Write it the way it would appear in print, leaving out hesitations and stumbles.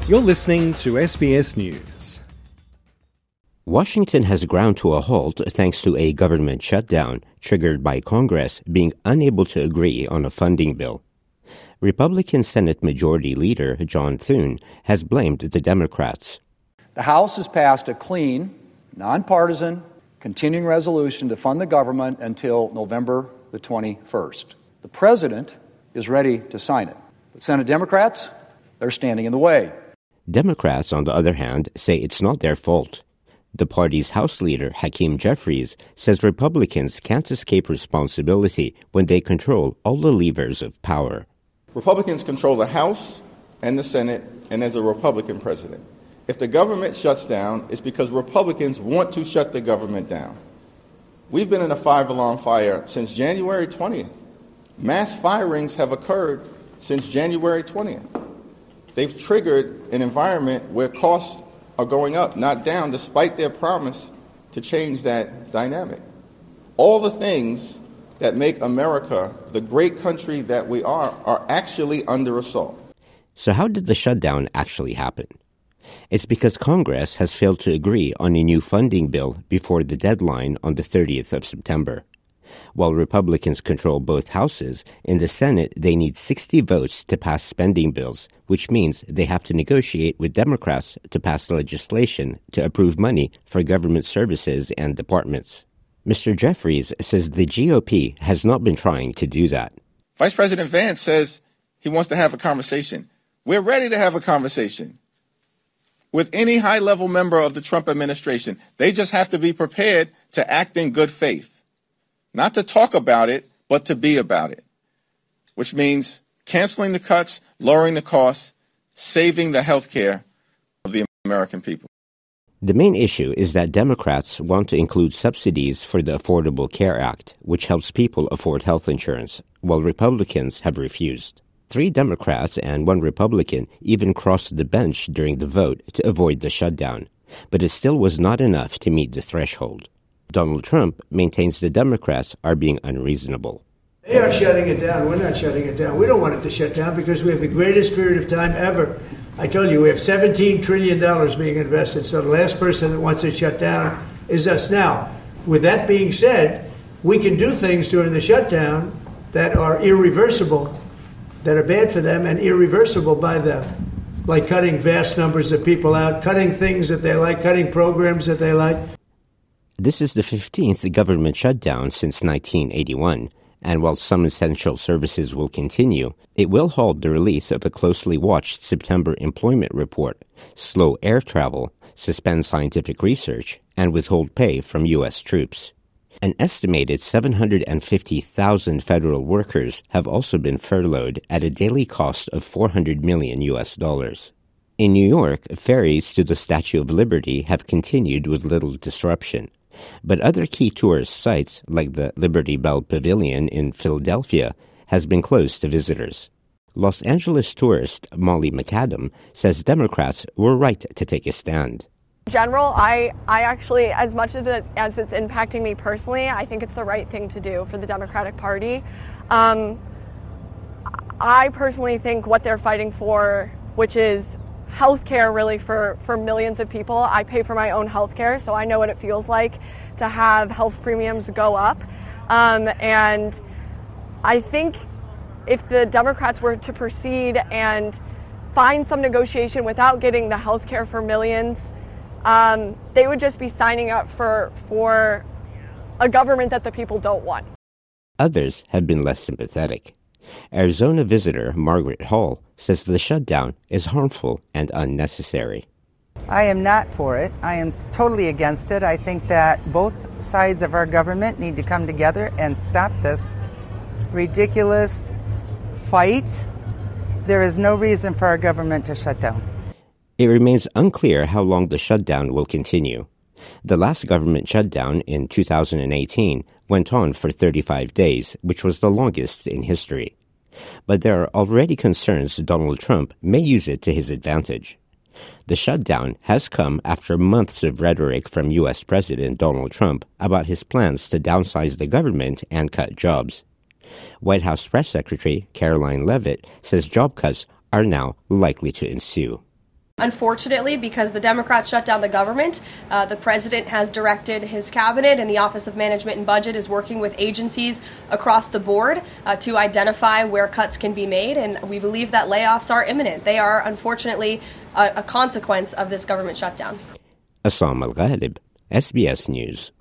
You're listening to SBS News. Washington has ground to a halt thanks to a government shutdown triggered by Congress being unable to agree on a funding bill. Republican Senate Majority Leader John Thune has blamed the Democrats. The House has passed a clean, nonpartisan, continuing resolution to fund the government until November the 21st. The President is ready to sign it. But Senate Democrats, they're standing in the way. Democrats, on the other hand, say it's not their fault. The party's House leader, Hakeem Jeffries, says Republicans can't escape responsibility when they control all the levers of power. Republicans control the House and the Senate, and there's a Republican president. If the government shuts down, it's because Republicans want to shut the government down. We've been in a five-alarm fire since January 20th. Mass firings have occurred since January 20th. They've triggered an environment where costs are going up, not down, despite their promise to change that dynamic. All the things that make America the great country that we are actually under assault. So how did the shutdown actually happen? It's because Congress has failed to agree on a new funding bill before the deadline on the 30th of September. While Republicans control both houses, in the Senate they need 60 votes to pass spending bills, which means they have to negotiate with Democrats to pass legislation to approve money for government services and departments. Mr. Jeffries says the GOP has not been trying to do that. Vice President Vance says he wants to have a conversation. We're ready to have a conversation with any high-level member of the Trump administration. They just have to be prepared to act in good faith. Not to talk about it, but to be about it, which means canceling the cuts, lowering the costs, saving the health care of the American people. The main issue is that Democrats want to include subsidies for the Affordable Care Act, which helps people afford health insurance, while Republicans have refused. 3 Democrats and 1 Republican even crossed the bench during the vote to avoid the shutdown, but it still was not enough to meet the threshold. Donald Trump maintains the Democrats are being unreasonable. They are shutting it down. We're not shutting it down. We don't want it to shut down because we have the greatest period of time ever. I told you, we have $17 trillion being invested, so the last person that wants it shut down is us now. With that being said, we can do things during the shutdown that are irreversible, that are bad for them and irreversible by them, like cutting vast numbers of people out, cutting things that they like, cutting programs that they like. This is the 15th government shutdown since 1981, and while some essential services will continue, it will halt the release of a closely watched September employment report, slow air travel, suspend scientific research, and withhold pay from U.S. troops. An estimated 750,000 federal workers have also been furloughed at a daily cost of $400 million. In New York, ferries to the Statue of Liberty have continued with little disruption. But other key tourist sites, like the Liberty Bell Pavilion in Philadelphia, has been closed to visitors. Los Angeles tourist Molly McAdam says Democrats were right to take a stand. In general, I actually, as much as it's impacting me personally, I think it's the right thing to do for the Democratic Party. I personally think what they're fighting for, which is health care really for millions of people. I pay for my own health care, so I know what it feels like to have health premiums go up. And I think if the Democrats were to proceed and find some negotiation without getting the health care for millions, they would just be signing up for a government that the people don't want. Others have been less sympathetic. Arizona visitor Margaret Hall says the shutdown is harmful and unnecessary. I am not for it. I am totally against it. I think that both sides of our government need to come together and stop this ridiculous fight. There is no reason for our government to shut down. It remains unclear how long the shutdown will continue. The last government shutdown in 2018 went on for 35 days, which was the longest in history. But there are already concerns Donald Trump may use it to his advantage. The shutdown has come after months of rhetoric from U.S. President Donald Trump about his plans to downsize the government and cut jobs. White House Press Secretary Caroline Leavitt says job cuts are now likely to ensue. Unfortunately, because the Democrats shut down the government, the president has directed his cabinet, and the Office of Management and Budget is working with agencies across the board to identify where cuts can be made, and we believe that layoffs are imminent. They are, unfortunately, a consequence of this government shutdown. Assam Al-Ghalib, SBS News.